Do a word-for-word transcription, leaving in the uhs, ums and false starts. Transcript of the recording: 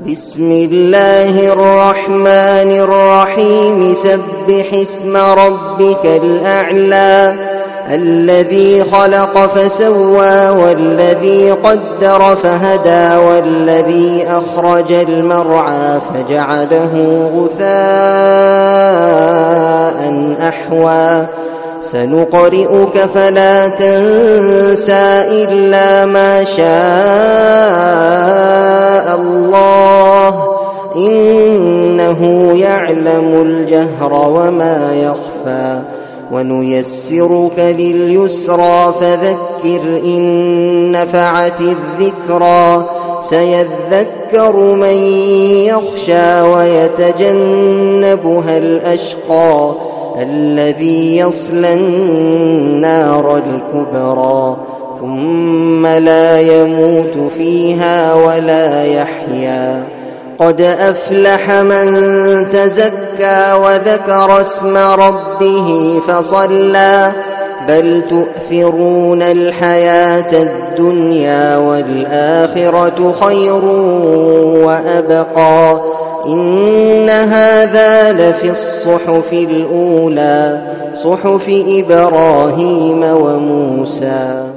بسم الله الرحمن الرحيم سبح اسم ربك الأعلى الذي خلق فسوى والذي قدر فهدى والذي أخرج المرعى فجعله غثاء أحوى سنقرئك فلا تنسى إلا ما شاء الله إنه يعلم الجهر وما يخفى ونيسرك لليسرى فذكر إن نفعت الذكرى سيذكر من يخشى ويتجنبها الأشقى الذي يصلى النار الكبرى ثم لا يموت فيها ولا يحيا قد أفلح من تزكى وذكر اسم ربه فصلى بل تؤثرون الحياة الدنيا والآخرة خير وأبقى إن هذا لفي الصحف الأولى صحف إبراهيم وموسى.